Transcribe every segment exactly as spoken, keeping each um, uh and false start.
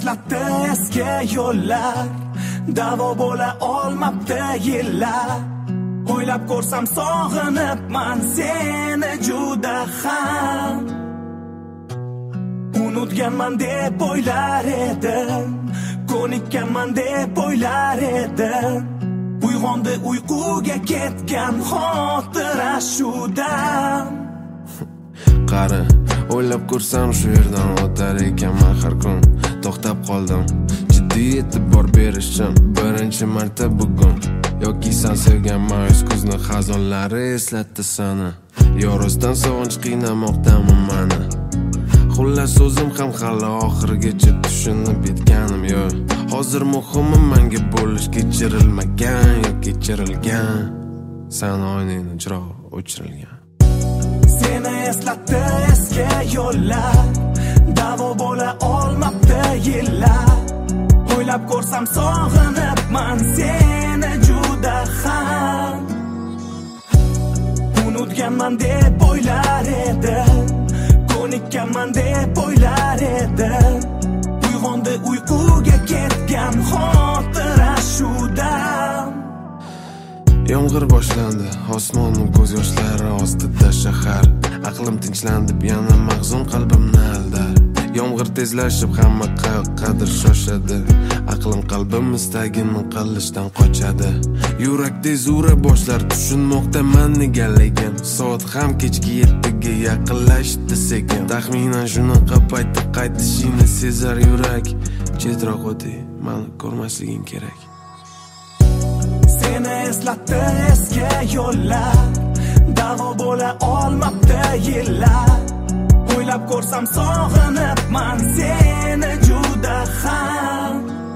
eslatdi eski yo'llar, davo bo'la olmabdi yillar. O'ylab ko'rsam sog'inibman seni juda ham. Unutganman deb o'ylar edim, ko'nikkanman deb o'ylar edim. Uyg'ondi uyquga ketgan xotira shudan. Qari, o'ylab ko'rsam shu yerdan o'tar ekanman har kun. To'xtab qoldim, jiddiy e'tibor berishim birinchi marta bugun. Yoki sen sevgan ma'yus ko'zni xazonlari eslatdi seni. Yorosdan sog'inch qiynamoqdami mani. Xullas o'zim ham hali oxirigacha tushunib yetganim yo'q. Hozir muhimi menga bo'lish kechirilmagan yoki kechirilgan. Sen oynangni chiroq o'chirilgan. Seni eslatdi eski yo'llar, davo bo'la olmabdi yillar. O'ylab ko'rsam sog'inibman seni juda ham. Unutganman deb o'ylar edim, ko'nikkanman deb o'ylar edim. Uyg'ondi uyquga ketgan xotira shudan. Yomg'ir boshlandi, osmonning ko'z yoshlari ostida shahar. Aqlim tinchlandi, yana mahzun qalbimni aldar. Yomg'ir tezlashib hamma qayoqqadir shoshadi. Aqlim qalbim istagini qilishdan qochadi. Yurak tez ura boshlar tushunmoqda men negaligim. Soat ham kechki yettiga yaqinlashdi sekin. Taxminan shunaqa paytda qaytishini sezar yurak. Chetroq o'ting, meni ko'rmasliging kerak. Seni eslatdi eski yo'llar, davo bo'la olmabdi yillar. O'ylab ko'rsam sog'inibman seni juda ham.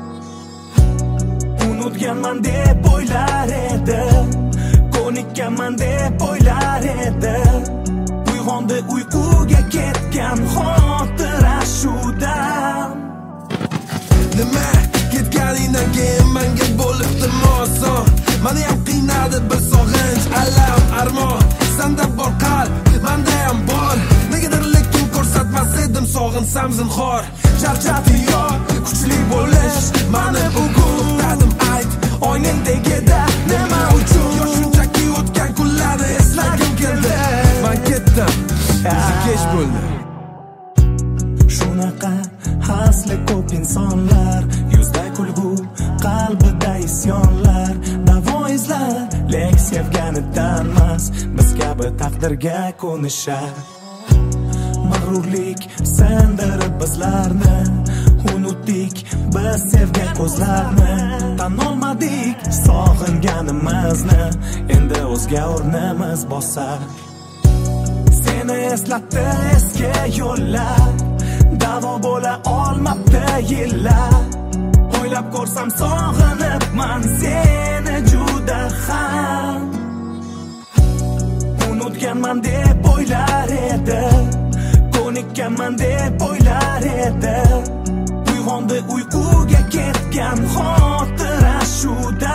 Unutganman deb o'ylar edim, ko'nikkanman deb o'ylar edim. Uyg'ondi uyquga ketgan xotira shudan. Nima ketganingdan keyin menga bo'libdi oson. Meni ham qiynadi bir sog'inch, alam, armon. Senda bor qalb, menda ham bor. Negadir lekin ko'rsatmas edim sog'insam zinhor. Charchati yo'q, kuchli bo'lish meni bugun to'xtadim ayt. Oynangdagida nima uchun? Yo shunchaki o'tgan kunlarni eslagim keldi. Men ketdim, kech bo'ldi. Shunaqa hasli ko'p insonlar, yuzda kulgu, qalbida isyonlar. Davo izlar, lek sevganidanmas, biz kabi taqdirga ko'nishar. Mag'rurlik sendirib bizlarni, unutdik biz sevgan ko'zlarni. Tan olmadik sog'inganimizni, endi o'zga o'rnimiz bosar. Seni eslatdi eski yo'llar, davo bo'la olmabdi yillar. O'ylab ko'rsam sog'inibman seni juda ham. Unutganman deb o'ylar edim, ko'nikkanman deb o'ylar edim. Uyg'ondi uyquga ketgan xotira shudan.